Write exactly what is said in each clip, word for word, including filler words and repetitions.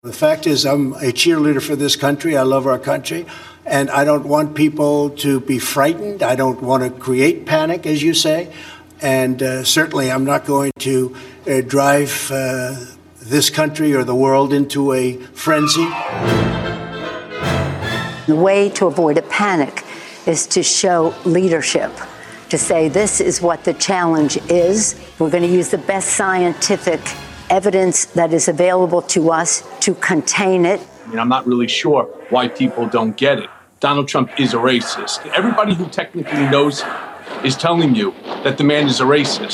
The fact is, I'm a cheerleader for this country. I love our country, and I don't want people to be frightened. I don't want to create panic, as you say, and uh, certainly I'm not going to uh, drive uh, this country or the world into a frenzy. The way to avoid a panic is to show leadership, to say this is what the challenge is. We're going to use the best scientific evidence that is available to us to contain it. I mean, I'm not really sure why people don't get it. Donald Trump is a racist. Everybody who technically knows him is telling you that the man is a racist.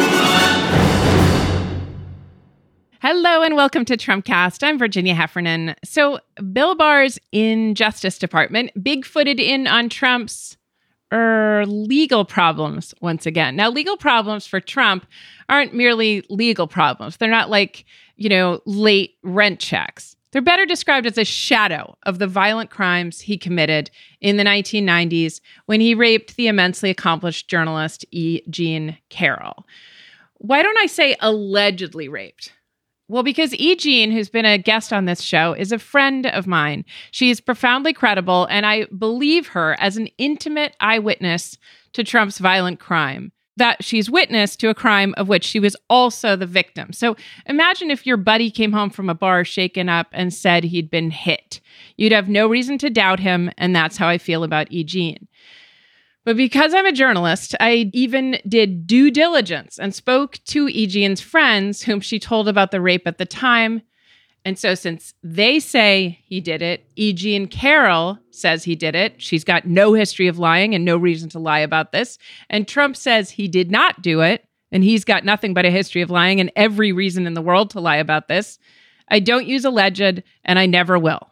Hello and welcome to Trumpcast. I'm Virginia Heffernan. So Bill Barr's in Justice Department big-footed in on Trump's er, legal problems once again. Now, legal problems for Trump aren't merely legal problems. They're not like, you know, late rent checks. They're better described as a shadow of the violent crimes he committed in the nineteen nineties when he raped the immensely accomplished journalist E. Jean Carroll. Why don't I say allegedly raped? Well, because E. Jean, who's been a guest on this show, is a friend of mine. She is profoundly credible, and I believe her as an intimate eyewitness to Trump's violent crime, that she's witness to a crime of which she was also the victim. So imagine if your buddy came home from a bar shaken up and said he'd been hit. You'd have no reason to doubt him, and that's how I feel about E. Jean. But because I'm a journalist, I even did due diligence and spoke to E. Jean's friends, whom she told about the rape at the time. And so since they say he did it, E. Jean Carroll says he did it. She's got no history of lying and no reason to lie about this. And Trump says he did not do it, and he's got nothing but a history of lying and every reason in the world to lie about this. I don't use alleged, and I never will.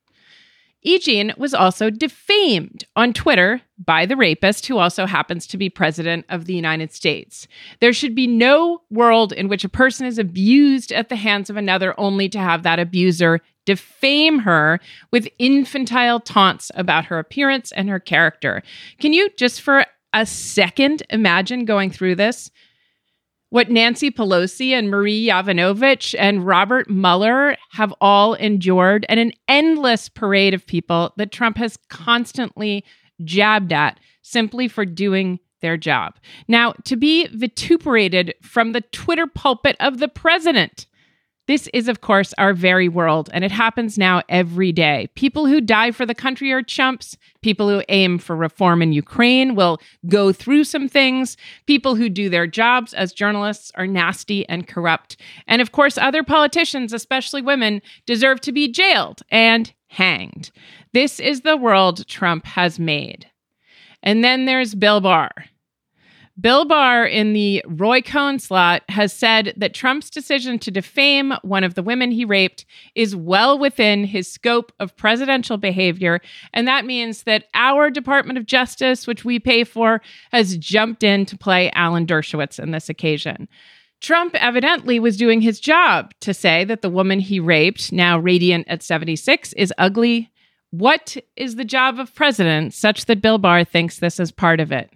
E. Jean was also defamed on Twitter by the rapist, who also happens to be president of the United States. There should be no world in which a person is abused at the hands of another only to have that abuser defame her with infantile taunts about her appearance and her character. Can you just for a second imagine going through this? What Nancy Pelosi and Marie Yovanovitch and Robert Mueller have all endured, and an endless parade of people that Trump has constantly jabbed at simply for doing their job. Now, to be vituperated from the Twitter pulpit of the president. This is, of course, our very world, and it happens now every day. People who die for the country are chumps. People who aim for reform in Ukraine will go through some things. People who do their jobs as journalists are nasty and corrupt. And of course, other politicians, especially women, deserve to be jailed and hanged. This is the world Trump has made. And then there's Bill Barr. Bill Barr in the Roy Cohn slot has said that Trump's decision to defame one of the women he raped is well within his scope of presidential behavior. And that means that our Department of Justice, which we pay for, has jumped in to play Alan Dershowitz on this occasion. Trump evidently was doing his job to say that the woman he raped, now radiant at seventy-six, is ugly. What is the job of president such that Bill Barr thinks this is part of it?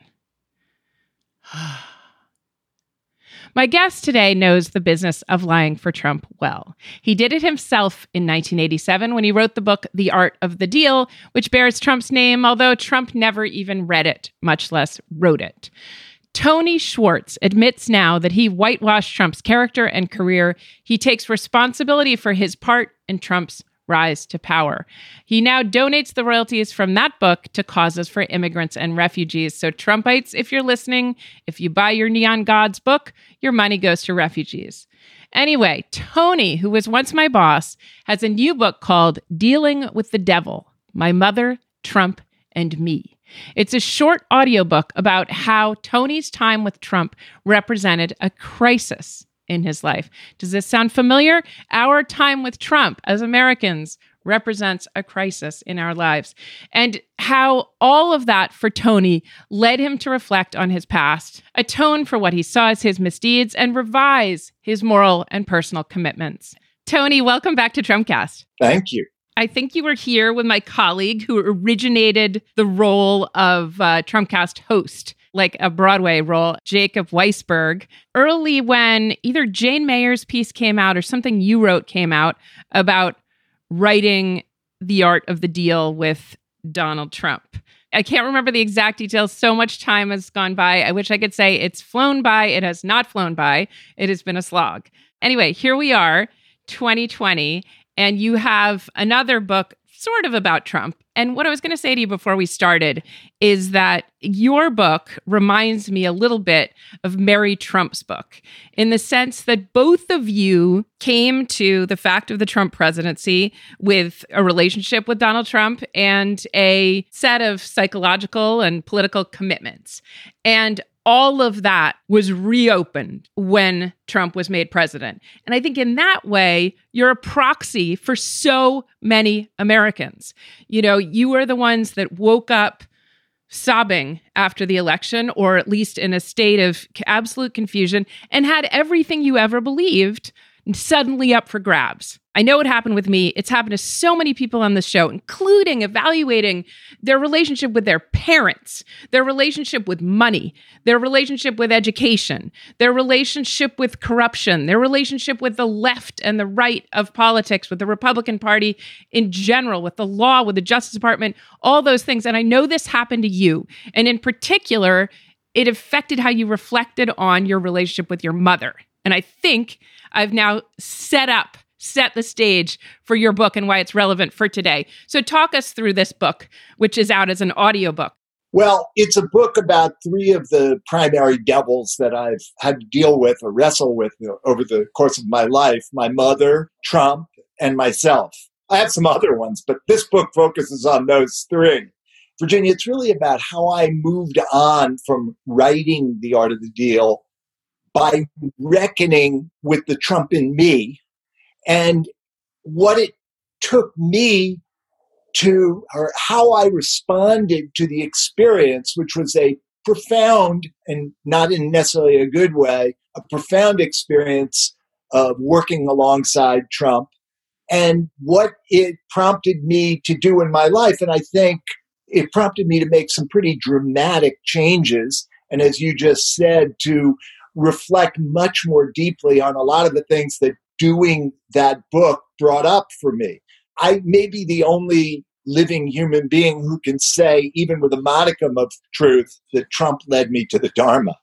My guest today knows the business of lying for Trump well. He did it himself in nineteen eighty-seven when he wrote the book, The Art of the Deal, which bears Trump's name, although Trump never even read it, much less wrote it. Tony Schwartz admits now that he whitewashed Trump's character and career. He takes responsibility for his part in Trump's rise to power. He now donates the royalties from that book to causes for immigrants and refugees. So Trumpites, if you're listening, if you buy your Neon Gods book, your money goes to refugees. Anyway, Tony, who was once my boss, has a new book called Dealing with the Devil, My Mother, Trump, and Me. It's a short audiobook about how Tony's time with Trump represented a crisis in his life. Does this sound familiar? Our time with Trump as Americans represents a crisis in our lives. And how all of that for Tony led him to reflect on his past, atone for what he saw as his misdeeds, and revise his moral and personal commitments. Tony, welcome back to Trumpcast. Thank you. I think you were here with my colleague who originated the role of uh, Trumpcast host, like a Broadway role, Jacob Weisberg, early when either Jane Mayer's piece came out or something you wrote came out about writing The Art of the Deal with Donald Trump. I can't remember the exact details. So much time has gone by. I wish I could say it's flown by. It has not flown by. It has been a slog. Anyway, here we are, twenty twenty, and you have another book sort of about Trump. And what I was going to say to you before we started is that your book reminds me a little bit of Mary Trump's book, in the sense that both of you came to the fact of the Trump presidency with a relationship with Donald Trump and a set of psychological and political commitments. And all of that was reopened when Trump was made president. And I think in that way, you're a proxy for so many Americans. You know, you were the ones that woke up sobbing after the election, or at least in a state of absolute confusion, and had everything you ever believed suddenly up for grabs. I know it happened with me. It's happened to so many people on this show, including evaluating their relationship with their parents, their relationship with money, their relationship with education, their relationship with corruption, their relationship with the left and the right of politics, with the Republican Party in general, with the law, with the Justice Department, all those things. And I know this happened to you. And in particular, it affected how you reflected on your relationship with your mother. And I think I've now set up, set the stage for your book and why it's relevant for today. So talk us through this book, which is out as an audiobook. Well, it's a book about three of the primary devils that I've had to deal with or wrestle with over the course of my life: my mother, Trump, and myself. I have some other ones, but this book focuses on those three. Virginia, it's really about how I moved on from writing The Art of the Deal by reckoning with the Trump in me, and what it took me to, or how I responded to the experience, which was a profound, and not in necessarily a good way, a profound experience of working alongside Trump, and what it prompted me to do in my life. And I think it prompted me to make some pretty dramatic changes. And as you just said, to reflect much more deeply on a lot of the things that doing that book brought up for me. I may be the only living human being who can say, even with a modicum of truth, that Trump led me to the Dharma.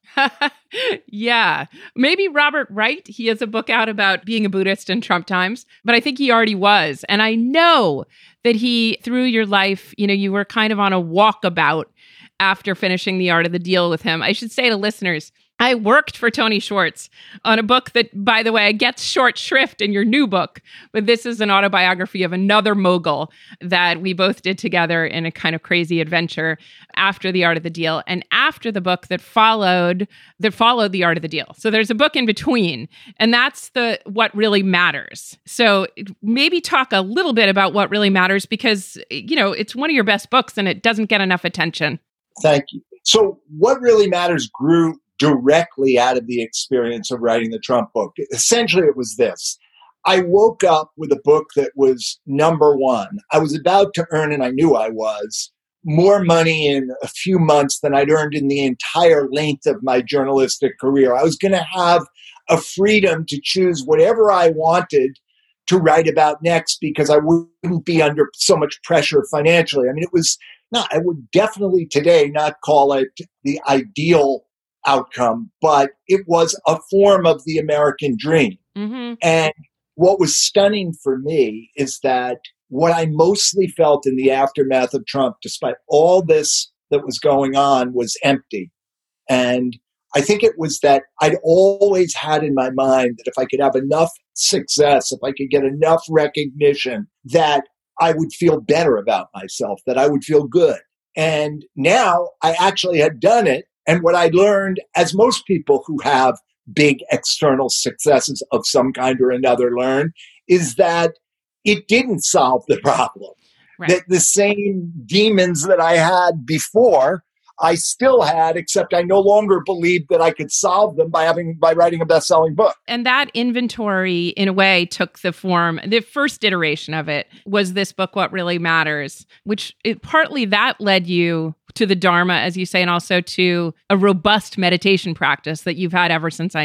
Yeah. Maybe Robert Wright, he has a book out about being a Buddhist in Trump times, but I think he already was. And I know that he, through your life, you know, you were kind of on a walkabout after finishing The Art of the Deal with him. I should say to listeners, I worked for Tony Schwartz on a book that, by the way, gets short shrift in your new book, but this is an autobiography of another mogul that we both did together in a kind of crazy adventure after The Art of the Deal and after the book that followed that followed The Art of the Deal. So there's a book in between, and that's the what really matters. So maybe talk a little bit about what really matters, because, you know, it's one of your best books and it doesn't get enough attention. Thank you. So What Really Matters grew directly out of the experience of writing the Trump book. Essentially, it was this. I woke up with a book that was number one. I was about to earn, and I knew I was, more money in a few months than I'd earned in the entire length of my journalistic career. I was going to have a freedom to choose whatever I wanted to write about next, because I wouldn't be under so much pressure financially. I mean, it was not, I would definitely today not call it the ideal outcome, but it was a form of the American dream. Mm-hmm. And what was stunning for me is that what I mostly felt in the aftermath of Trump, despite all this that was going on, was empty. And I think it was that I'd always had in my mind that if I could have enough success, if I could get enough recognition, that I would feel better about myself, that I would feel good. And now I actually had done it. And what I learned, as most people who have big external successes of some kind or another learn, is that it didn't solve the problem. Right. That the same demons that I had before, I still had, except I no longer believed that I could solve them by having by writing a best-selling book. And that inventory, in a way, took the form. The first iteration of it was this book, What Really Matters, which it, partly that led you to the Dharma, as you say, and also to a robust meditation practice that you've had ever since I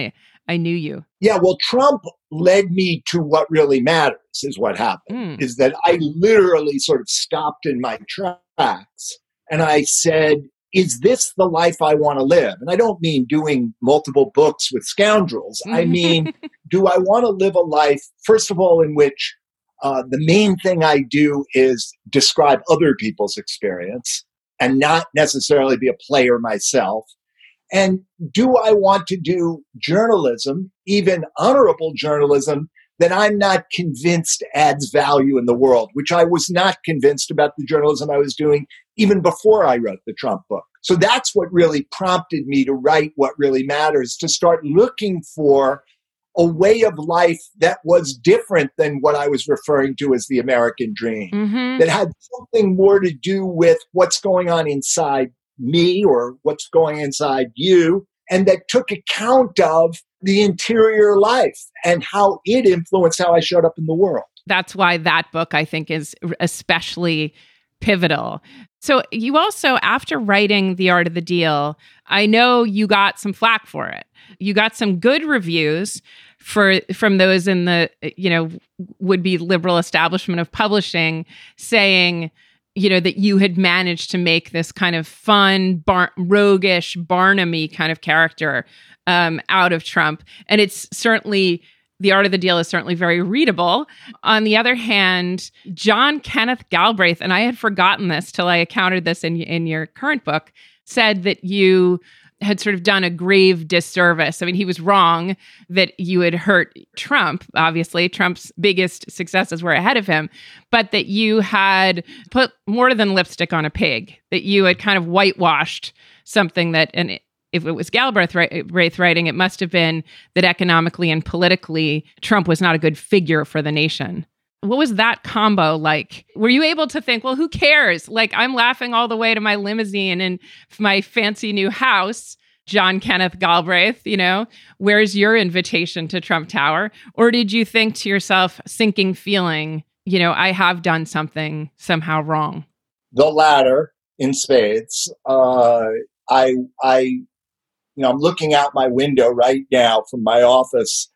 I knew you. Yeah, well, Trump led me to what really matters, is what happened, Mm. is that I literally sort of stopped in my tracks and I said, is this the life I want to live? And I don't mean doing multiple books with scoundrels. I mean, do I want to live a life, first of all, in which uh, the main thing I do is describe other people's experience and not necessarily be a player myself? And do I want to do journalism, even honorable journalism, that I'm not convinced adds value in the world, which I was not convinced about the journalism I was doing even before I wrote the Trump book. So that's what really prompted me to write What Really Matters, to start looking for a way of life that was different than what I was referring to as the American dream, Mm-hmm. that had something more to do with what's going on inside me or what's going inside you, and that took account of the interior life and how it influenced how I showed up in the world. That's why that book, I think, is especially pivotal. So you also, after writing The Art of the Deal, I know you got some flack for it. You got some good reviews for from those in the, you know, would-be liberal establishment of publishing, saying, you know, that you had managed to make this kind of fun, bar- roguish, Barnum-y kind of character um, out of Trump. And it's certainly, The Art of the Deal is certainly very readable. On the other hand, John Kenneth Galbraith, and I had forgotten this till I encountered this in, in your current book, said that you had sort of done a grave disservice. I mean, he was wrong that you had hurt Trump. Obviously, Trump's biggest successes were ahead of him, but that you had put more than lipstick on a pig, that you had kind of whitewashed something that, and if it was Galbraith writing, it must have been that economically and politically, Trump was not a good figure for the nation. What was that combo like? Were you able to think, well, who cares? Like, I'm laughing all the way to my limousine and my fancy new house, John Kenneth Galbraith, you know, where's your invitation to Trump Tower? Or did you think to yourself, sinking feeling, you know, I have done something somehow wrong? The latter in spades. Uh, I, I, you know, I'm looking out my window right now from my office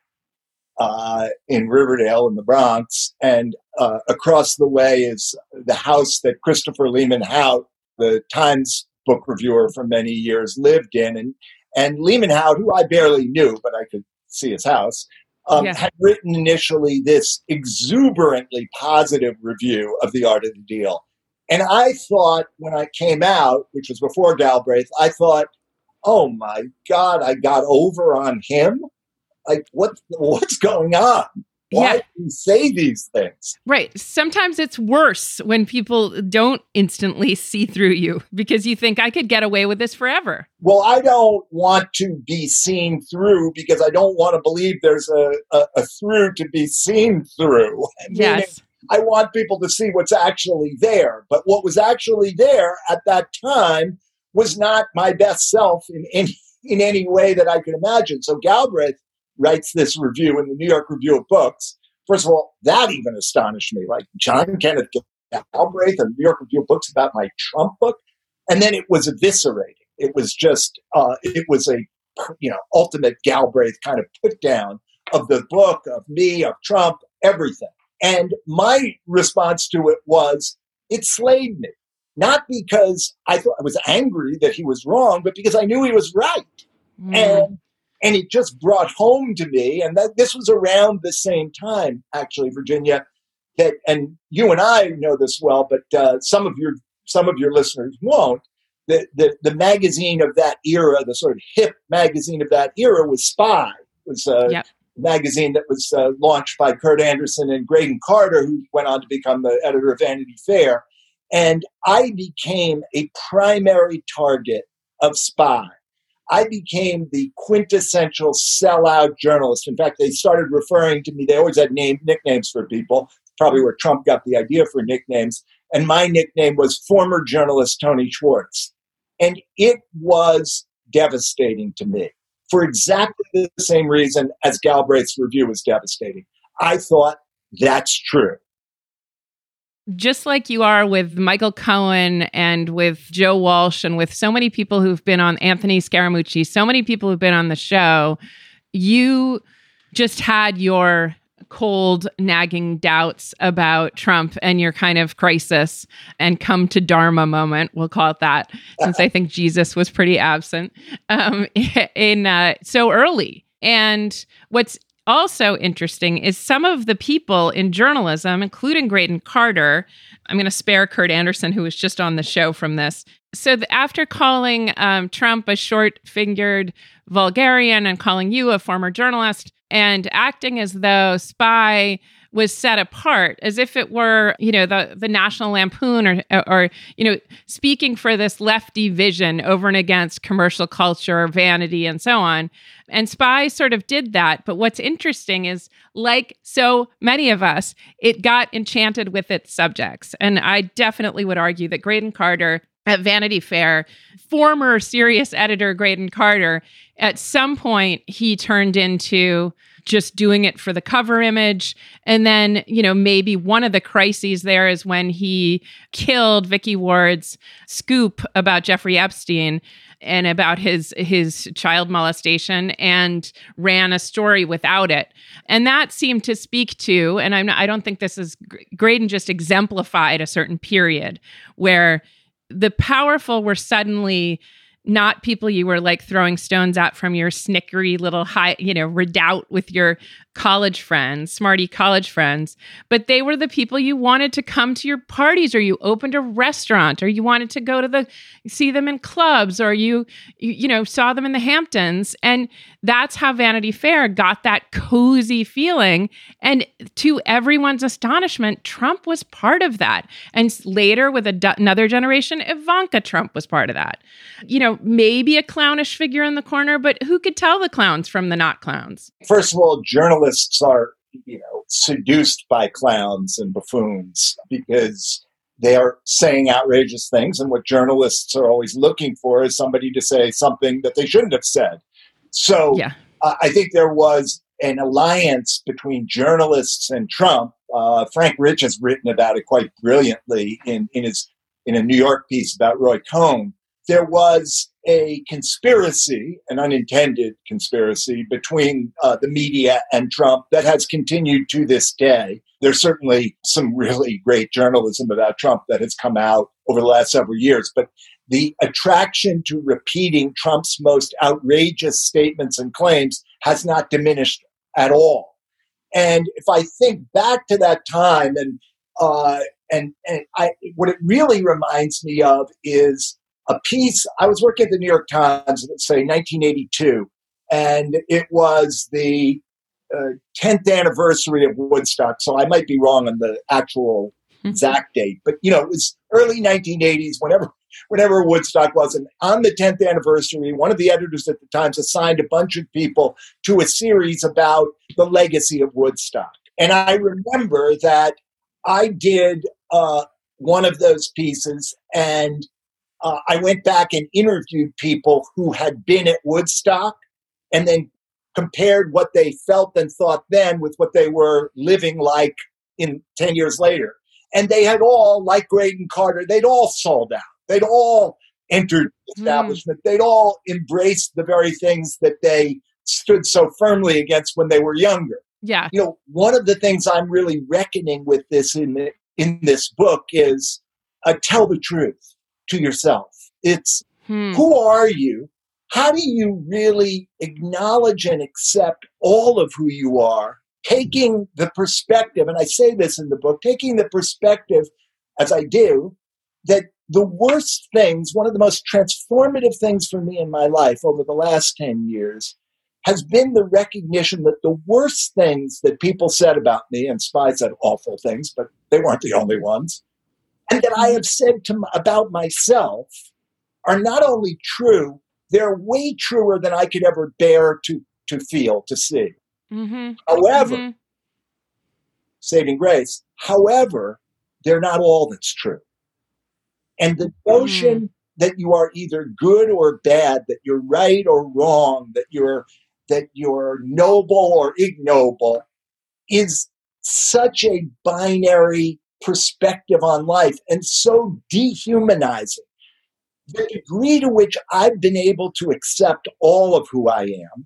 Uh, in Riverdale in the Bronx, and uh, across the way is the house that Christopher Lehman Hout, the Times book reviewer for many years, lived in. And, and Lehman Hout, who I barely knew, but I could see his house, um, Yeah. had written initially this exuberantly positive review of The Art of the Deal. And I thought when I came out, which was before Galbraith, I thought, oh my God, I got over on him? Like, what, what's going on? Why Yeah. do you say these things? Right. Sometimes it's worse when people don't instantly see through you because you think I could get away with this forever. Well, I don't want to be seen through because I don't want to believe there's a, a, a through to be seen through. Meaning, Yes. I want people to see what's actually there. But what was actually there at that time was not my best self in any, in any way that I could imagine. So Galbraith writes this review in the New York Review of Books. First of all, that even astonished me. Like, John Kenneth Galbraith, a New York Review of Books about my Trump book. And then it was eviscerating. It was just, uh, it was a, you know, ultimate Galbraith kind of put down of the book, of me, of Trump, everything. And my response to it was, it slayed me. Not because I thought I was angry that he was wrong, but because I knew he was right. Mm. And And it just brought home to me, and that this was around the same time, actually, Virginia, that, and you and I know this well, but uh, some of your some of your listeners won't. The, the the magazine of that era, the sort of hip magazine of that era, was Spy. It was a Yep. magazine that was uh, launched by Kurt Anderson and Graydon Carter, who went on to become the editor of Vanity Fair. And I became a primary target of Spy. I became the quintessential sellout journalist. In fact, they started referring to me. They always had name nicknames for people, probably where Trump got the idea for nicknames. And my nickname was former journalist Tony Schwartz. And it was devastating to me for exactly the same reason as Galbraith's review was devastating. I thought, that's true. Just like you are with Michael Cohen and with Joe Walsh and with so many people who've been on, Anthony Scaramucci, so many people who've been on the show, you just had your cold, nagging doubts about Trump and your kind of crisis and come to Dharma moment, we'll call it that, since I think Jesus was pretty absent um, in uh, so early. And what's also interesting is some of the people in journalism, including Graydon Carter, I'm going to spare Kurt Anderson, who was just on the show, from this. So the, after calling um, Trump a short-fingered vulgarian and calling you a former journalist and acting as though Spy was set apart, as if it were, you know, the, the National Lampoon or, or, you know, speaking for this lefty vision over and against commercial culture, vanity, and so on. And Spy sort of did that. But what's interesting is, like so many of us, it got enchanted with its subjects. And I definitely would argue that Graydon Carter at Vanity Fair, former serious editor Graydon Carter, at some point he turned into just doing it for the cover image. And then, you know, maybe one of the crises there is when he killed Vicky Ward's scoop about Jeffrey Epstein and about his his child molestation, and ran a story without it. And that seemed to speak to, and I'm not, I don't think this is, Graydon just exemplified a certain period where the powerful were suddenly not people you were like throwing stones at from your snickery little high, you know, redoubt with your college friends, smarty college friends, but they were the people you wanted to come to your parties, or you opened a restaurant, or you wanted to go to the, see them in clubs, or you, you, you know, saw them in the Hamptons. And that's how Vanity Fair got that cozy feeling. And to everyone's astonishment, Trump was part of that. And later with a, another generation, Ivanka Trump was part of that. You know, maybe a clownish figure in the corner, but who could tell the clowns from the not clowns? First of all, journalists are, you know, seduced by clowns and buffoons because they are saying outrageous things. And what journalists are always looking for is somebody to say something that they shouldn't have said. So yeah. uh, I think there was an alliance between journalists and Trump. Uh, Frank Rich has written about it quite brilliantly in, in his in a New York piece about Roy Cohn. There was a conspiracy, an unintended conspiracy, between uh, the media and Trump that has continued to this day. There's certainly some really great journalism about Trump that has come out over the last several years, but the attraction to repeating Trump's most outrageous statements and claims has not diminished at all. And if I think back to that time, and uh, and and I, what it really reminds me of is a piece. I was working at the New York Times, let's say nineteen eighty-two, and it was the uh, tenth anniversary of Woodstock. So I might be wrong on the actual exact date, but you know, it was early nineteen eighties, whenever whenever Woodstock was. And on the tenth anniversary, one of the editors at the Times assigned a bunch of people to a series about the legacy of Woodstock. And I remember that I did uh, one of those pieces, and Uh, I went back and interviewed people who had been at Woodstock and then compared what they felt and thought then with what they were living like in ten years later. And they had all, like Graydon Carter, they'd all sold out. They'd all entered the establishment. Mm. They'd all embraced the very things that they stood so firmly against when they were younger. Yeah. You know, one of the things I'm really reckoning with this in the, in this book is uh, tell the truth to yourself. It's hmm. who are you? How do you really acknowledge and accept all of who you are, taking the perspective, and I say this in the book, taking the perspective, as I do, that the worst things, one of the most transformative things for me in my life over the last ten years has been the recognition that the worst things that people said about me, and Spy said awful things, but they weren't the only ones, and that I have said to, about myself are not only true, they're way truer than I could ever bear to, to feel, to see. Mm-hmm. However, mm-hmm. saving grace, however, they're not all that's true. And the notion mm. that you are either good or bad, that you're right or wrong, that you're that you're noble or ignoble is such a binary perspective on life and so dehumanizing. The degree to which I've been able to accept all of who I am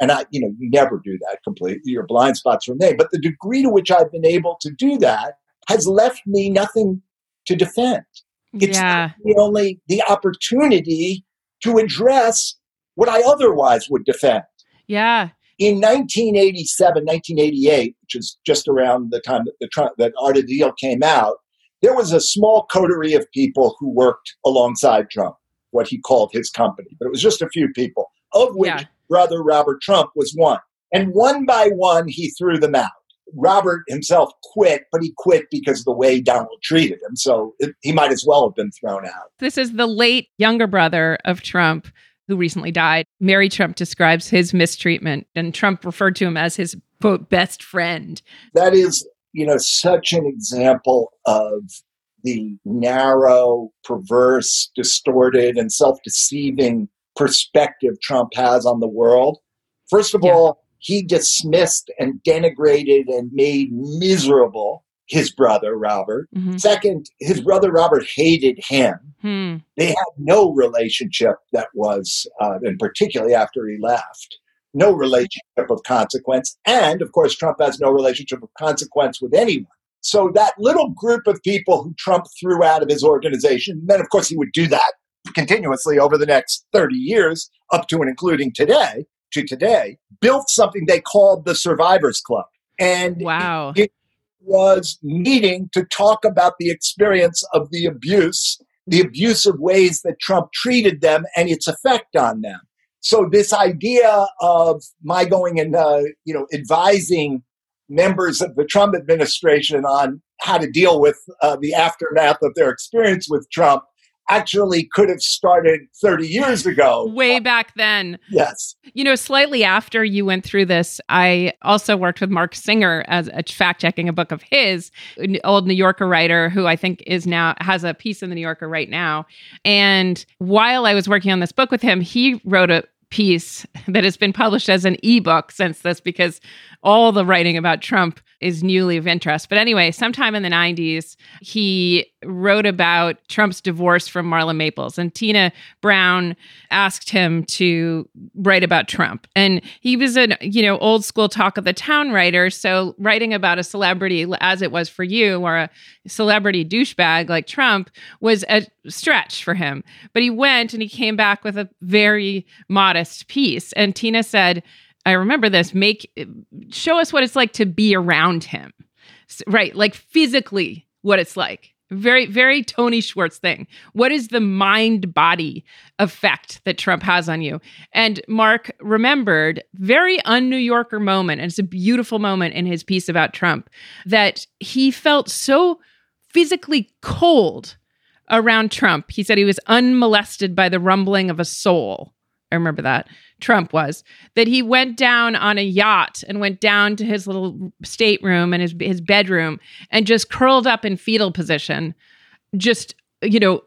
And I, you know, you never do that completely. Your blind spots remain. But the degree to which I've been able to do that has left me nothing to defend. It's Yeah. the only the opportunity to address what I otherwise would defend. Yeah. In nineteen eighty-seven, nineteen eighty-eight, which is just around the time that the Trump, that Art of the Deal came out, there was a small coterie of people who worked alongside Trump, what he called his company. But it was just a few people, of which Yeah. brother Robert Trump was one. And one by one, he threw them out. Robert himself quit, but he quit because of the way Donald treated him. So it, he might as well have been thrown out. This is the late younger brother of Trump who recently died. Mary Trump describes his mistreatment, and Trump referred to him as his, quote, best friend. That is, you know, such an example of the narrow, perverse, distorted, and self-deceiving perspective Trump has on the world. First of Yeah. all, he dismissed and denigrated and made miserable his brother, Robert. Mhm. Second, his brother, Robert, hated him. Hmm. They had no relationship that was, uh, and particularly after he left, no relationship of consequence. And of course, Trump has no relationship of consequence with anyone. So that little group of people who Trump threw out of his organization, then of course he would do that continuously over the next thirty years, up to and including today, to today, built something they called the Survivors Club. And Wow. it was meeting to talk about the experience of the abuse, the abusive ways that Trump treated them and its effect on them. So this idea of my going and, uh, you know, advising members of the Trump administration on how to deal with uh, the aftermath of their experience with Trump actually could have started thirty years ago. Way back then. Yes. You know, slightly after you went through this, I also worked with Mark Singer as a fact-checking a book of his, an old New Yorker writer who I think is now has a piece in the New Yorker right now. And while I was working on this book with him, he wrote a piece that has been published as an ebook since this, because all the writing about Trump is newly of interest. But anyway, sometime in the nineties, he wrote about Trump's divorce from Marla Maples, and Tina Brown asked him to write about Trump. And he was an, you know, old school talk of the town writer. So writing about a celebrity, as it was for you, or a celebrity douchebag like Trump, was a stretch for him. But he went and he came back with a very modest piece. And Tina said, I remember this, make, show us what it's like to be around him. S- Right. Like physically what it's like. Very, very Tony Schwartz thing. What is the mind body effect that Trump has on you? And Mark remembered very un-New Yorker moment. And it's a beautiful moment in his piece about Trump, that he felt so physically cold around Trump. He said he was unmolested by the rumbling of a soul. I remember that. Trump was, that he went down on a yacht and went down to his little stateroom and his his bedroom and just curled up in fetal position, just, you know,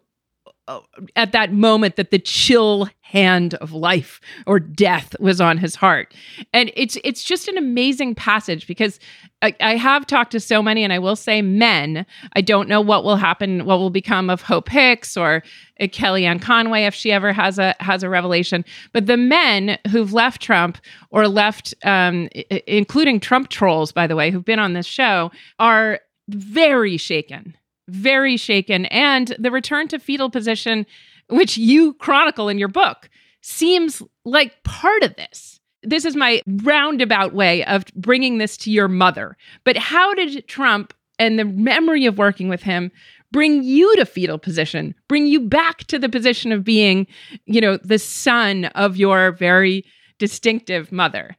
at that moment that the chill hand of life or death was on his heart. And it's it's just an amazing passage, because I, I have talked to so many, and I will say men. I don't know what will happen, what will become of Hope Hicks or uh, Kellyanne Conway if she ever has a has a revelation. But the men who've left Trump or left, um, I- including Trump trolls, by the way, who've been on this show, are very shaken. Very shaken. And the return to fetal position, which you chronicle in your book, seems like part of this. This is my roundabout way of bringing this to your mother. But how did Trump and the memory of working with him bring you to fetal position, bring you back to the position of being, you know, the son of your very distinctive mother?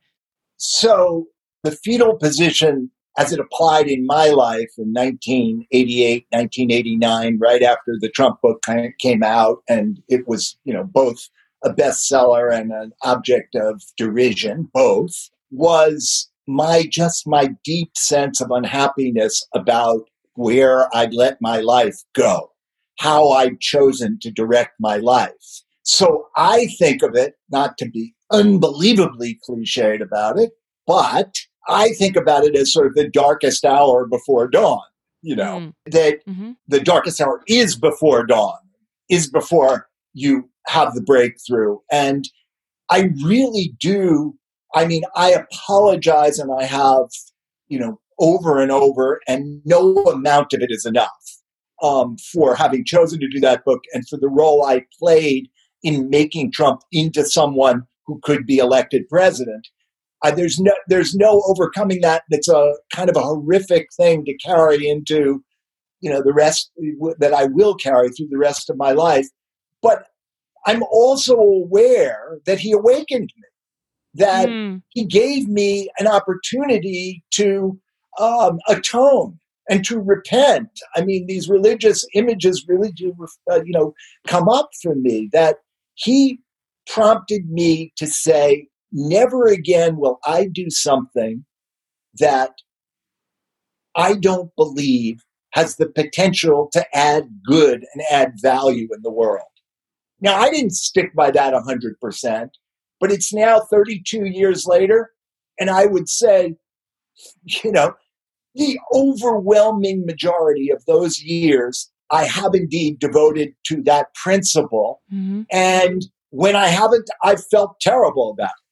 So the fetal position, as it applied in my life in nineteen eighty-eight, nineteen eighty-nine, right after the Trump book came out, and it was, you know, both a bestseller and an object of derision, both, was my just my deep sense of unhappiness about where I'd let my life go, how I'd chosen to direct my life. So I think of it, not to be unbelievably cliched about it, but I think about it as sort of the darkest hour before dawn, you know, mm. that mm-hmm. the darkest hour is before dawn, is before you have the breakthrough. And I really do, I mean, I apologize, and I have, you know, over and over, and no amount of it is enough um, for having chosen to do that book and for the role I played in making Trump into someone who could be elected president. Uh, there's no, there's no overcoming that. That's a kind of a horrific thing to carry into, you know, the rest that I will carry through the rest of my life. But I'm also aware that he awakened me, that mm. he gave me an opportunity to um, atone and to repent. I mean, these religious images really do, uh, you know, come up for me, that he prompted me to say, never again will I do something that I don't believe has the potential to add good and add value in the world. Now, I didn't stick by that one hundred percent, but it's now thirty-two years later, and I would say, you know, the overwhelming majority of those years, I have indeed devoted to that principle. Mm-hmm. And when I haven't, I've felt terrible about it.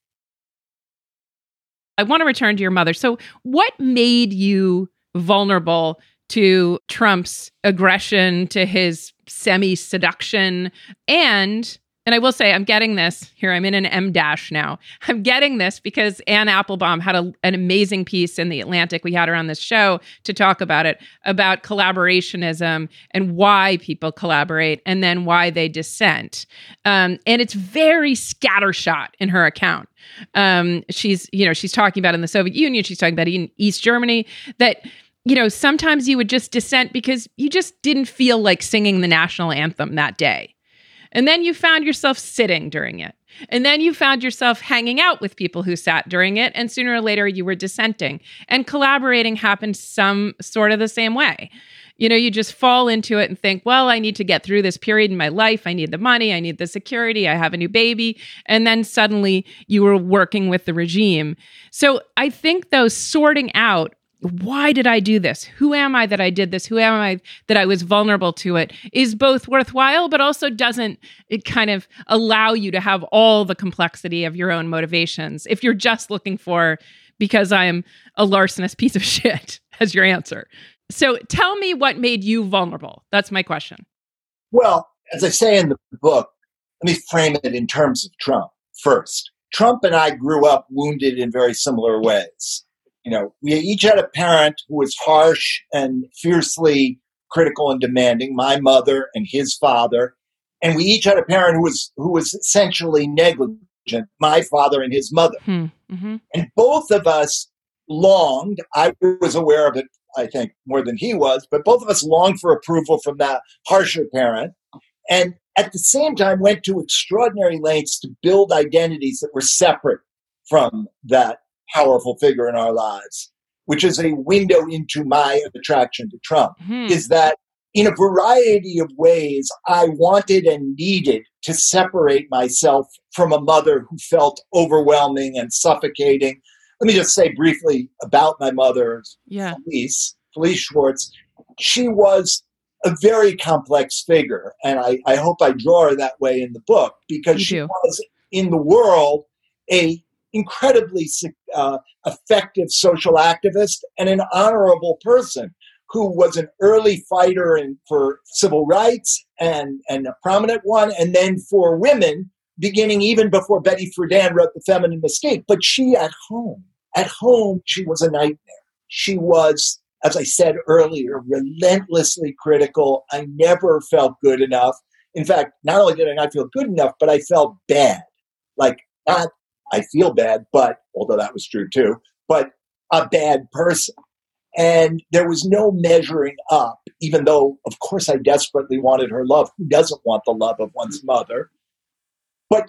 I want to return to your mother. So what made you vulnerable to Trump's aggression, to his semi-seduction? And, and I will say, I'm getting this here. I'm in an M dash now. I'm getting this because Anne Applebaum had a, an amazing piece in The Atlantic. We had her on this show to talk about it, about collaborationism and why people collaborate and then why they dissent. Um, and it's very scattershot in her account. Um, she's, you know, she's talking about in the Soviet Union, she's talking about in East Germany, that, you know, sometimes you would just dissent because you just didn't feel like singing the national anthem that day. And then you found yourself sitting during it. And then you found yourself hanging out with people who sat during it. And sooner or later you were dissenting. And collaborating happened some sort of the same way. You know, you just fall into it and think, well, I need to get through this period in my life. I need the money. I need the security. I have a new baby. And then suddenly you were working with the regime. So I think, though, sorting out, why did I do this? Who am I that I did this? Who am I that I was vulnerable to it is both worthwhile, but also doesn't it kind of allow you to have all the complexity of your own motivations if you're just looking for, because I am a larcenous piece of shit, as your answer. So tell me what made you vulnerable. That's my question. Well, as I say in the book, let me frame it in terms of Trump first. Trump and I grew up wounded in very similar ways. You know, we each had a parent who was harsh and fiercely critical and demanding, my mother and his father. And we each had a parent who was who was essentially negligent, my father and his mother. Hmm. Mm-hmm. And both of us longed, I was aware of it, I think, more than he was, but both of us longed for approval from that harsher parent. And at the same time went to extraordinary lengths to build identities that were separate from that powerful figure in our lives, which is a window into my attraction to Trump, mm-hmm. is that in a variety of ways, I wanted and needed to separate myself from a mother who felt overwhelming and suffocating. Let me just say briefly about my mother, yeah. Felice, Felice Schwartz. She was a very complex figure, and I, I hope I draw her that way in the book, because you she do. was, in the world, a incredibly uh, effective social activist and an honorable person who was an early fighter in, for civil rights and, and a prominent one, and then for women, beginning even before Betty Friedan wrote The Feminine Mystique. But she at home, at home, she was a nightmare. She was, as I said earlier, relentlessly critical. I never felt good enough. In fact, not only did I not feel good enough, but I felt bad. Like, not I feel bad, but, although that was true too, but a bad person. And there was no measuring up, even though, of course, I desperately wanted her love. Who doesn't want the love of one's mother? But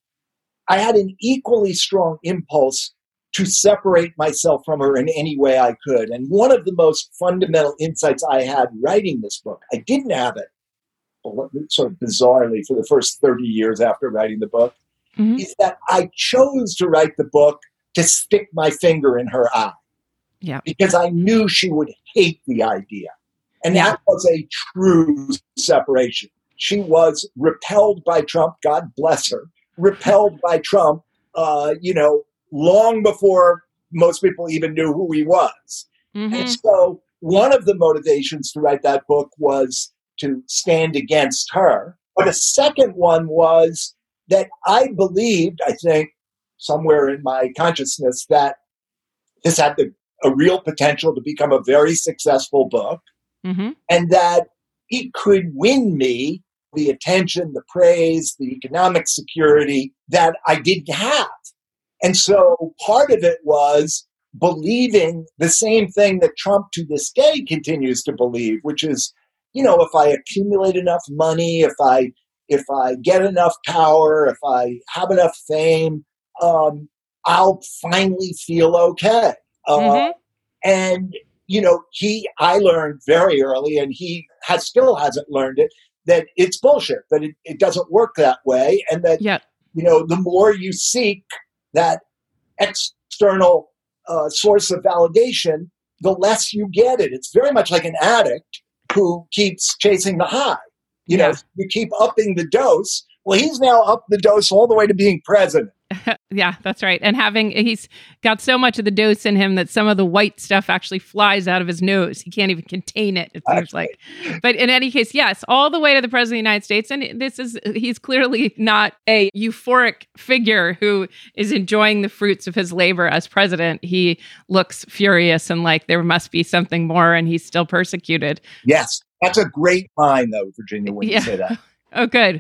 I had an equally strong impulse to separate myself from her in any way I could. And one of the most fundamental insights I had writing this book, I didn't have it, sort of bizarrely, for the first thirty years after writing the book, mm-hmm. is that I chose to write the book to stick my finger in her eye. Yeah. Because I knew she would hate the idea. And yeah. that was a true separation. She was repelled by Trump, God bless her, repelled by Trump, uh, you know, long before most people even knew who he was. Mm-hmm. And so one of the motivations to write that book was to stand against her. But a second one was that I believed, I think, somewhere in my consciousness, that this had the, a real potential to become a very successful book, Mm-hmm. and that it could win me the attention, the praise, the economic security that I didn't have. And so part of it was believing the same thing that Trump to this day continues to believe, which is, you know, if I accumulate enough money, if I if I get enough power, if I have enough fame, um, I'll finally feel okay. Uh, Mm-hmm. And, you know, he, I learned very early, and he has still hasn't learned it, that it's bullshit, that it, it doesn't work that way. And that, Yeah. you know, the more you seek that external uh, source of validation, the less you get it. It's very much like an addict who keeps chasing the high. You Yeah. know, you keep upping the dose. Well, he's now upped the dose all the way to being president. Yeah, that's right. And having, he's got so much of the dose in him that some of the white stuff actually flies out of his nose. He can't even contain it, it seems like. But in any case, yes, all the way to the president of the United States. And this is, he's clearly not a euphoric figure who is enjoying the fruits of his labor as president. He looks furious and like there must be something more, and he's still persecuted. Yes. That's a great line, though, Virginia, when Yeah. you say that. Oh, good.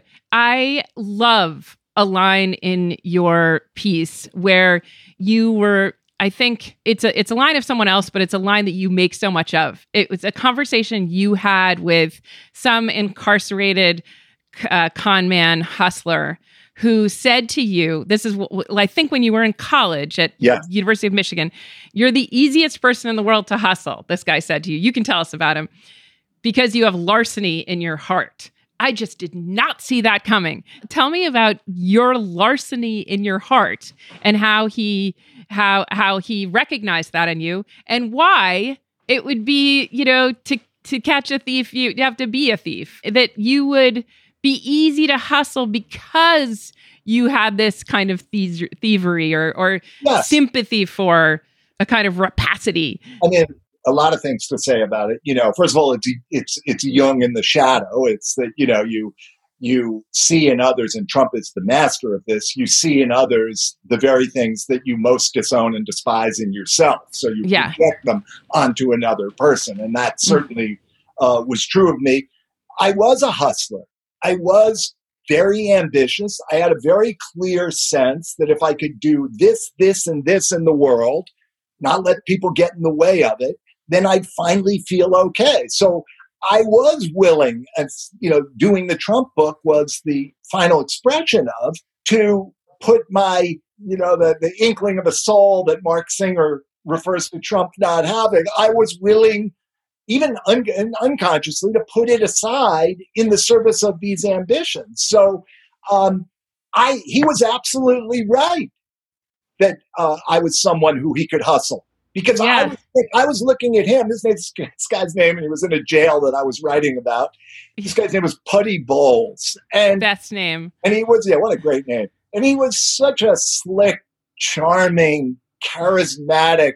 I love a line in your piece where you were, I think it's a it's a line of someone else, but it's a line that you make so much of. It was a conversation you had with some incarcerated uh, con man hustler who said to you, this is what, I think when you were in college at Yeah. University of Michigan, you're the easiest person in the world to hustle. This guy said to you, you can tell us about him, because you have larceny in your heart. I just did not see that coming. Tell me about your larceny in your heart and how he how how he recognized that in you, and why it would be, you know, to to catch a thief, you have to be a thief. That you would be easy to hustle because you had this kind of thieves- thievery or or Yes. sympathy for a kind of rapacity. I mean, a lot of things to say about it. You know, first of all, it's it's it's Jung in the shadow. It's that, you know, you you see in others, and Trump is the master of this. You see in others the very things that you most disown and despise in yourself. So you Yeah. project them onto another person, and that certainly uh, was true of me. I was a hustler. I was very ambitious. I had a very clear sense that if I could do this, this, and this in the world, not let people get in the way of it, then I'd finally feel okay. So I was willing, and, you know, doing the Trump book was the final expression of, to put my, you know, the, the inkling of a soul that Mark Singer refers to Trump not having. I was willing, even un- unconsciously, to put it aside in the service of these ambitions. So um, I, he was absolutely right that uh, I was someone who he could hustle. Because Yeah. I, was, I was looking at him, this, this guy's name, and he was in a jail that I was writing about. This guy's name was Putty Bowles. And, Best name. and he was, yeah, what a great name. And he was such a slick, charming, charismatic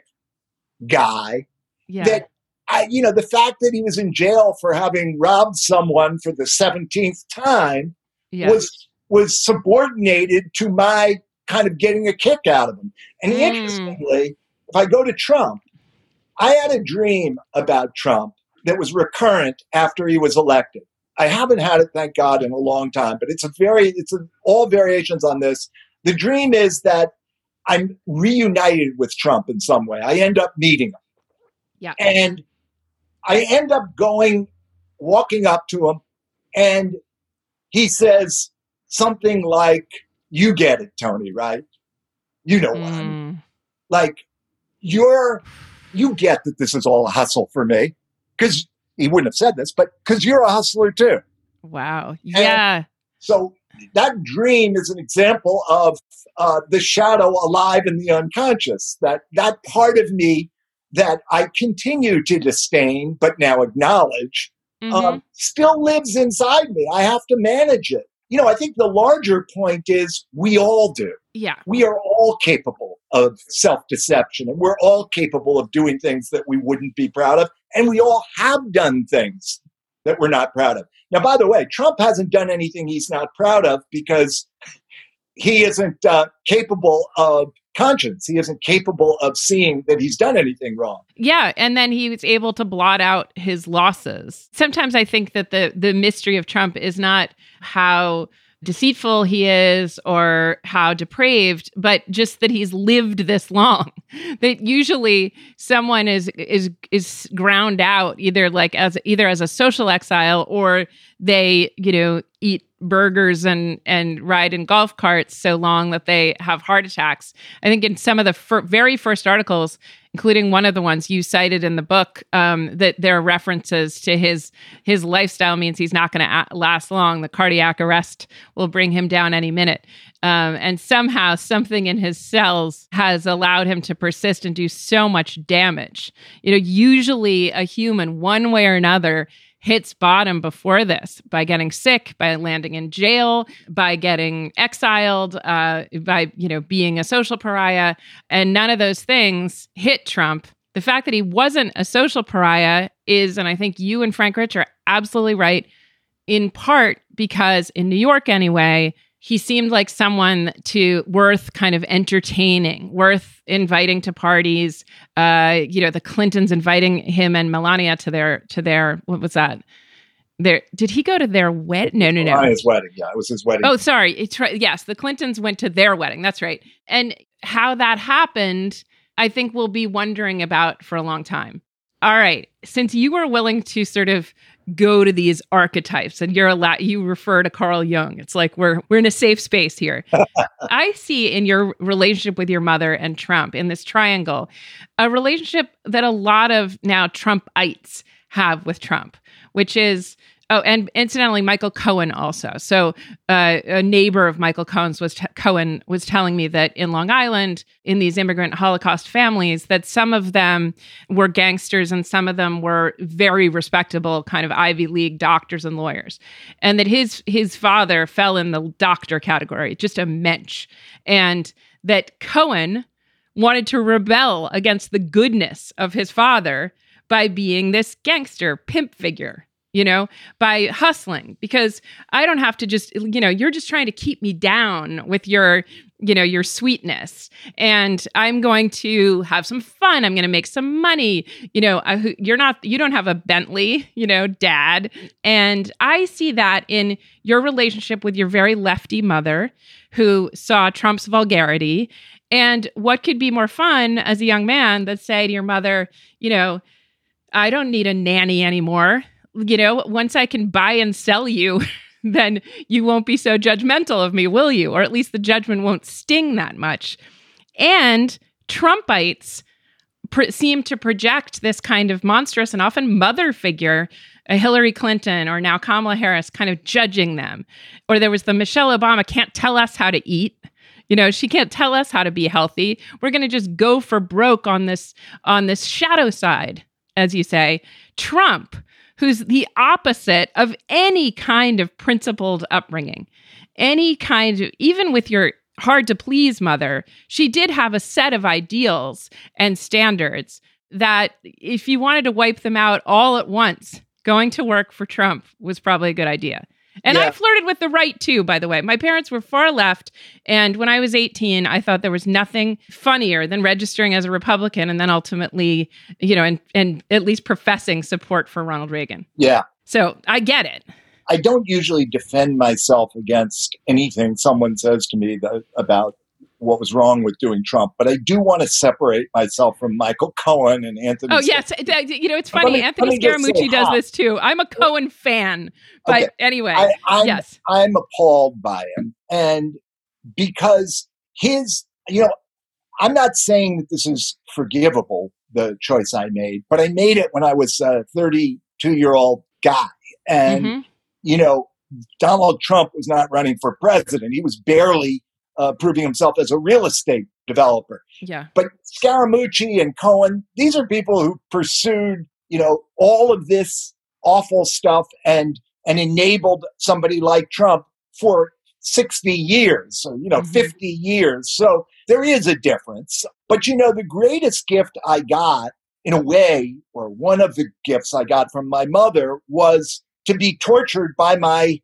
guy Yeah. that, I, you know, the fact that he was in jail for having robbed someone for the seventeenth time yeah. was was subordinated to my kind of getting a kick out of him. And Mm. interestingly, if I go to Trump, I had a dream about Trump that was recurrent after he was elected. I haven't had it, thank God, in a long time, but it's a very, it's a, all variations on this. The dream is that I'm reunited with Trump in some way. I end up meeting him. Yeah. And I end up going, walking up to him, and he says something like, "You get it, Tony, right? You know what I mean. Mm. Like, you're, you get that this is all a hustle for me." Because he wouldn't have said this, but because you're a hustler too. Wow. Yeah. So that dream is an example of uh, the shadow alive in the unconscious, that that part of me that I continue to disdain, but now acknowledge, Mhm. um, still lives inside me. I have to manage it. You know, I think the larger point is we all do. Yeah. We are all capable of self-deception, and we're all capable of doing things that we wouldn't be proud of. And we all have done things that we're not proud of. Now, by the way, Trump hasn't done anything he's not proud of because he isn't uh, capable of conscience. He isn't capable of seeing that he's done anything wrong. Yeah, and then he was able to blot out his losses. Sometimes I think that the the mystery of Trump is not how deceitful he is or how depraved, but just that he's lived this long. That usually someone is is is ground out either like as either as a social exile, or they, you know, eat burgers and and ride in golf carts so long that they have heart attacks. I think in some of the fir- very first articles, including one of the ones you cited in the book, um, that there are references to his his lifestyle means he's not going to a- last long. The cardiac arrest will bring him down any minute. Um, and somehow something in his cells has allowed him to persist and do so much damage. You know, usually a human, one way or another, hits bottom before this by getting sick, by landing in jail, by getting exiled, uh, by, you know, being a social pariah. And none of those things hit Trump. The fact that he wasn't a social pariah is, and I think you and Frank Rich are absolutely right, in part because in New York anyway, he seemed like someone to worth kind of entertaining, worth inviting to parties. Uh, you know, the Clintons inviting him and Melania to their to their what was that? Their did he go to their wedding? No, no, no. Melania's wedding. Yeah, it was his wedding. Oh, sorry. It's right. Yes, the Clintons went to their wedding. That's right. And how that happened, I think we'll be wondering about for a long time. All right. Since you were willing to sort of go to these archetypes and you're a lot, you refer to Carl Jung. It's like we're we're in a safe space here. I see in your relationship with your mother and Trump, in this triangle, a relationship that a lot of now Trumpites have with Trump, which is, oh, and incidentally, Michael Cohen also. So uh, a neighbor of Michael Cohen's was t- Cohen was telling me that in Long Island, in these immigrant Holocaust families, that some of them were gangsters and some of them were very respectable kind of Ivy League doctors and lawyers. And that his his father fell in the doctor category, just a mensch. And that Cohen wanted to rebel against the goodness of his father by being this gangster pimp figure, you know, by hustling, because I don't have to just, you know, you're just trying to keep me down with your, you know, your sweetness. And I'm going to have some fun. I'm going to make some money. You know, I, you're not, you don't have a Bentley, you know, dad. And I see that in your relationship with your very lefty mother who saw Trump's vulgarity. And what could be more fun as a young man than say to your mother, you know, I don't need a nanny anymore. You know, once I can buy and sell you, then you won't be so judgmental of me, will you? Or at least the judgment won't sting that much. And Trumpites pr- seem to project this kind of monstrous and often mother figure, a Hillary Clinton or now Kamala Harris, kind of judging them. Or there was the Michelle Obama can't tell us how to eat. You know, she can't tell us how to be healthy. We're going to just go for broke on this on this shadow side, as you say. Trump, who's the opposite of any kind of principled upbringing, any kind of, even with your hard to please mother, she did have a set of ideals and standards that if you wanted to wipe them out all at once, going to work for Trump was probably a good idea. And yeah. I flirted with the right too, by the way. My parents were far left. And when I was eighteen, I thought there was nothing funnier than registering as a Republican and then ultimately, you know, and, and at least professing support for Ronald Reagan. Yeah. So I get it. I don't usually defend myself against anything someone says to me that, about what was wrong with doing Trump, but I do want to separate myself from Michael Cohen and Anthony. Oh, yes. You know, it's funny. Me, Anthony Scaramucci does this too. I'm a Cohen fan. But okay. anyway, I, I'm, yes. I'm appalled by him. And because his, you know, I'm not saying that this is forgivable, the choice I made, but I made it when I was a thirty-two-year-old guy. And, mm-hmm. you know, Donald Trump was not running for president. He was barely Uh, proving himself as a real estate developer. Yeah. But Scaramucci and Cohen, these are people who pursued, you know, all of this awful stuff and and enabled somebody like Trump for sixty years or, you know, Mhm. fifty years. So there is a difference. But, you know, the greatest gift I got, in a way, or one of the gifts I got from my mother, was to be tortured by my,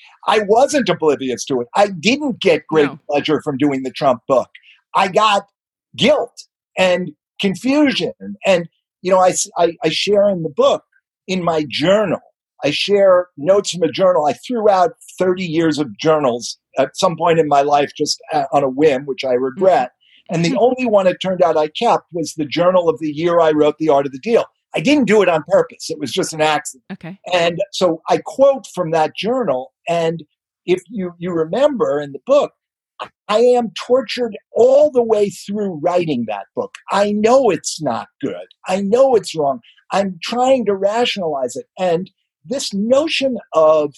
I wasn't oblivious to it. I didn't get great No. pleasure from doing the Trump book. I got guilt and confusion. And, you know, I, I, I share in the book, in my journal, I share notes from a journal. I threw out thirty years of journals at some point in my life just uh, on a whim, which I regret. And the only one it turned out I kept was the journal of the year I wrote The Art of the Deal. I didn't do it on purpose. It was just an accident. Okay. And so I quote from that journal. And if you, you remember in the book, I am tortured all the way through writing that book. I know it's not good. I know it's wrong. I'm trying to rationalize it. And this notion of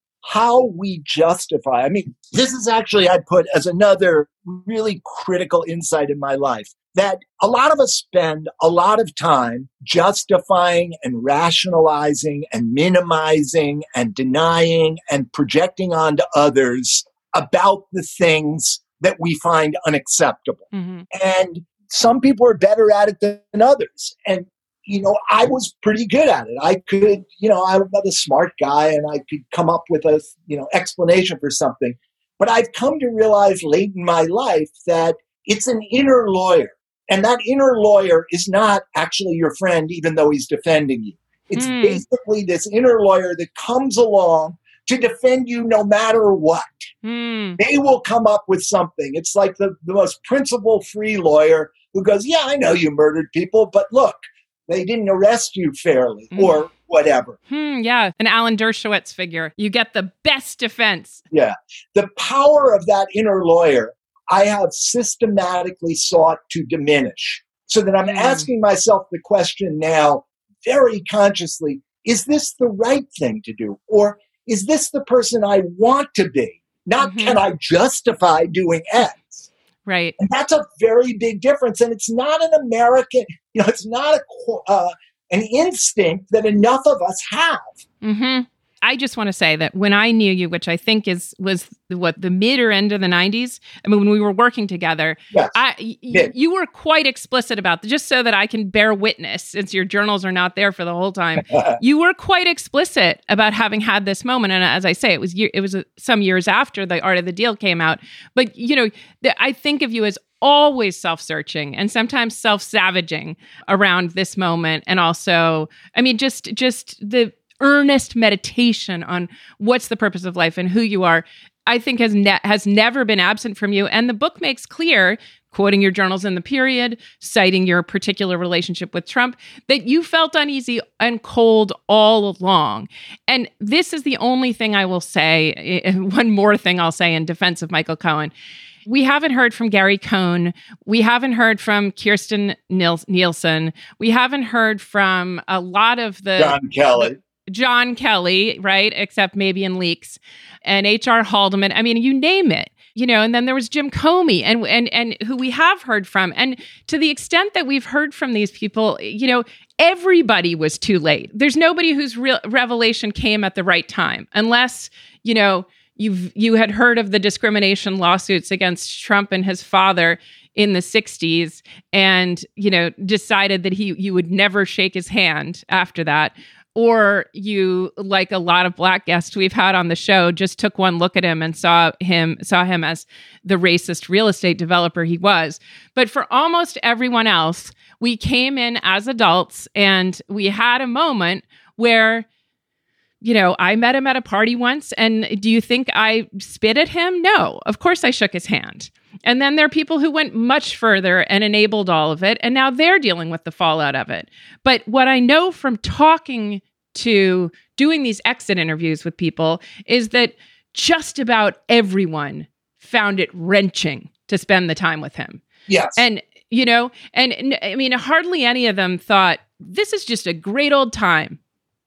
how we justify, I mean, this is actually, I put as another really critical insight in my life, that a lot of us spend a lot of time justifying and rationalizing and minimizing and denying and projecting onto others about the things that we find unacceptable. Mm-hmm. And some people are better at it than others. And, you know, I was pretty good at it. I could, you know, I'm not a smart guy and I could come up with a, you know, explanation for something. But I've come to realize late in my life that it's an inner lawyer. And that inner lawyer is not actually your friend, even though he's defending you. It's Mm. basically this inner lawyer that comes along to defend you no matter what. Mm. They will come up with something. It's like the, the most principle-free lawyer who goes, yeah, I know you murdered people, but look, they didn't arrest you fairly Mm. or whatever. Hmm, yeah, an Alan Dershowitz figure. You get the best defense. Yeah. The power of that inner lawyer, I have systematically sought to diminish so that I'm Mm. asking myself the question now very consciously, is this the right thing to do? Or is this the person I want to be? Not Mhm. can I justify doing X? Right. And that's a very big difference. And it's not an American, you know, it's not a, uh, an instinct that enough of us have. Mm-hmm. I just want to say that when I knew you, which I think is was what the mid or end of the nineties, I mean, when we were working together, Yes. I, y- Yeah. you were quite explicit about this, just so that I can bear witness, since your journals are not there for the whole time. You were quite explicit about having had this moment, and as I say, it was year, it was uh, some years after The Art of the Deal came out. But you know, the, I think of you as always self-searching and sometimes self-savaging around this moment, and also, I mean, just just the earnest meditation on what's the purpose of life and who you are, I think has ne- has never been absent from you. And the book makes clear, quoting your journals in the period, citing your particular relationship with Trump, that you felt uneasy and cold all along. And this is the only thing I will say, one more thing I'll say in defense of Michael Cohen. We haven't heard from Gary Cohn. We haven't heard from Kirsten Niels- Nielsen. We haven't heard from a lot of the... John Kelly. the- John Kelly, right? Except maybe in leaks, and H R Haldeman. I mean, you name it, you know, and then there was Jim Comey and, and, and who we have heard from. And to the extent that we've heard from these people, you know, everybody was too late. There's nobody whose real revelation came at the right time, unless, you know, you've, you had heard of the discrimination lawsuits against Trump and his father in the sixties and, you know, decided that he, you would never shake his hand after that. Or you, like a lot of Black guests we've had on the show, just took one look at him and saw him saw him as the racist real estate developer he was. But for almost everyone else, we came in as adults and we had a moment where, you know, I met him at a party once, and do you think I spit at him? No, of course I shook his hand. And then there are people who went much further and enabled all of it, and now they're dealing with the fallout of it. But what I know from talking to doing these exit interviews with people is that just about everyone found it wrenching to spend the time with him. Yes. And, you know, and, and I mean, hardly any of them thought, this is just a great old time.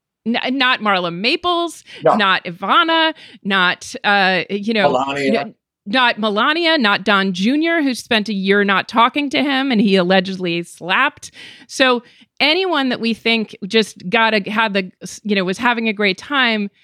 N- not Marla Maples, No. not Ivana, not, uh, you know, Melania. n- not Melania, not Don Junior, who spent a year not talking to him and he allegedly slapped. So anyone that we think just got a, had the, you know, was having a great time,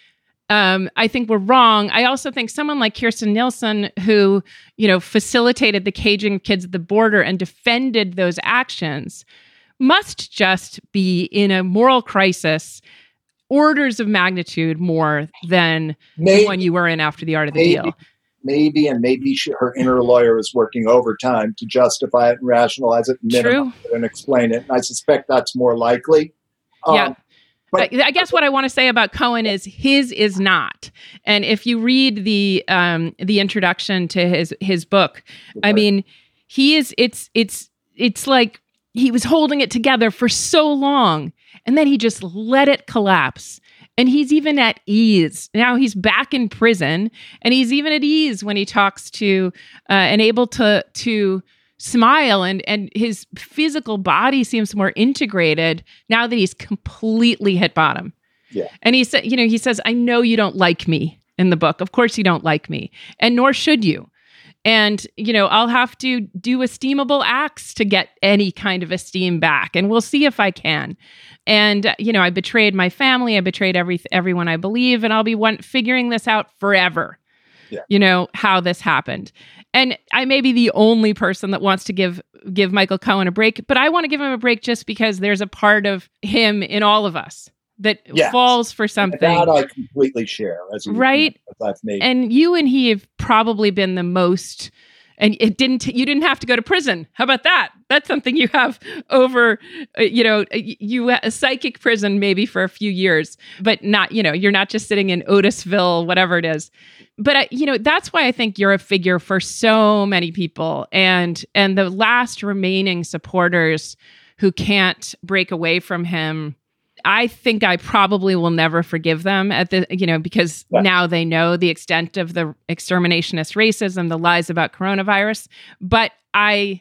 um, I think were wrong. I also think someone like Kirstjen Nielsen, who, you know, facilitated the caging of kids at the border and defended those actions, must just be in a moral crisis orders of magnitude more than maybe, the one you were in after the Art of the maybe, Deal. Maybe, and maybe she, her inner lawyer is working overtime to justify it and rationalize it and minimize it and explain it. And I suspect that's more likely. Yeah. Um, but, I, I guess what I want to say about Cohen is his is not. And if you read the um, the introduction to his his book, I mean, he is it's it's it's like he was holding it together for so long, and then he just let it collapse. And he's even at ease. Now he's back in prison, and he's even at ease when he talks to uh, and able to to smile, and and his physical body seems more integrated now that he's completely hit bottom. Yeah. And he said, you know, he says, "I know you don't like me," in the book. Of course you don't like me, and nor should you. And, you know, I'll have to do esteemable acts to get any kind of esteem back. And we'll see if I can. And, you know, I betrayed my family. I betrayed every, everyone I believe. And I'll be one figuring this out forever, yeah. you know, how this happened. And I may be the only person that wants to give give Michael Cohen a break. But I want to give him a break just because there's a part of him in all of us that yes. falls for something. That I completely share. As you right. Know, as I've made. And you and he have probably been the most, and it didn't, you didn't have to go to prison. How about that? That's something you have over, uh, you know, you a psychic prison maybe for a few years, but not, you know, you're not just sitting in Otisville, whatever it is. But, I, you know, that's why I think you're a figure for so many people. And, and the last remaining supporters who can't break away from him, I think I probably will never forgive them at the, you know, because yeah. now they know the extent of the exterminationist racism, the lies about coronavirus. But I,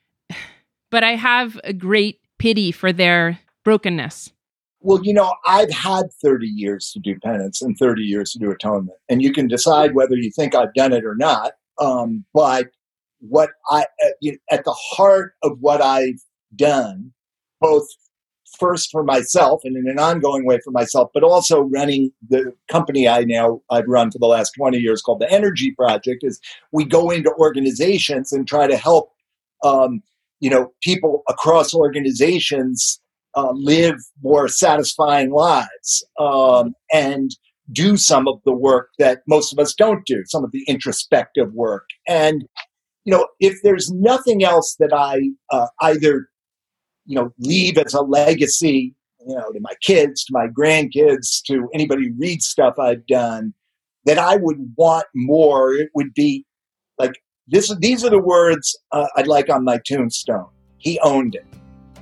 but I have a great pity for their brokenness. Well, you know, I've had thirty years to do penance and thirty years to do atonement, and you can decide whether you think I've done it or not. Um, but what I, at the heart of what I've done, both first for myself and in an ongoing way for myself, but also running the company I now I've run for the last twenty years called the Energy Project, is we go into organizations and try to help, um, you know, people across organizations uh, live more satisfying lives um, and do some of the work that most of us don't do, some of the introspective work. And, you know, if there's nothing else that I uh, either you know, leave as a legacy, you know, to my kids, to my grandkids, to anybody who reads stuff I've done, that I would want more, it would be like, this. These are the words uh, I'd like on my tombstone. He owned it.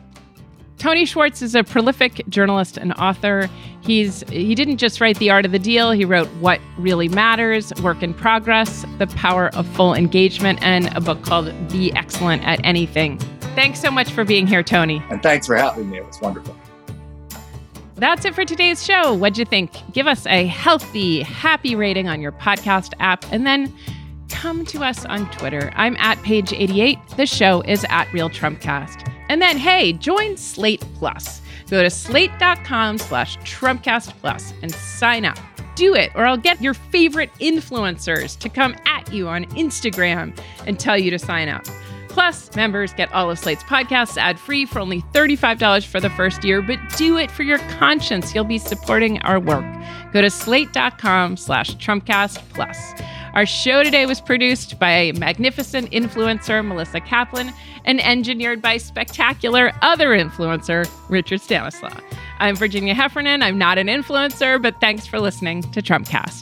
Tony Schwartz is a prolific journalist and author. He's he didn't just write The Art of the Deal. He wrote What Really Matters, Work in Progress, The Power of Full Engagement, and a book called Be Excellent at Anything. Thanks so much for being here, Tony. And thanks for having me. It was wonderful. That's it for today's show. What'd you think? Give us a healthy, happy rating on your podcast app, and then come to us on Twitter. I'm at page eighty-eight. The show is at Real Trumpcast. And then, hey, join Slate Plus. Go to slate.com slash Trumpcast Plus and sign up. Do it, or I'll get your favorite influencers to come at you on Instagram and tell you to sign up. Plus, members get all of Slate's podcasts ad-free for only thirty-five dollars for the first year, but do it for your conscience. You'll be supporting our work. Go to slate.com slash Trumpcast Plus. Our show today was produced by magnificent influencer Melissa Kaplan and engineered by spectacular other influencer Richard Stanislaw. I'm Virginia Heffernan. I'm not an influencer, but thanks for listening to Trumpcast.